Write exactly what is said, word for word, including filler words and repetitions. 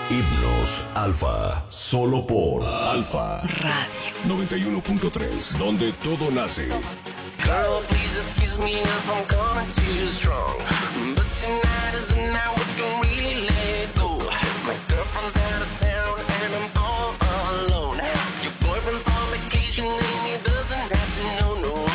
Himnos Alfa, solo por Alfa Radio noventa y uno punto tres, donde todo nace. Girl, please excuse me if I'm coming too strong.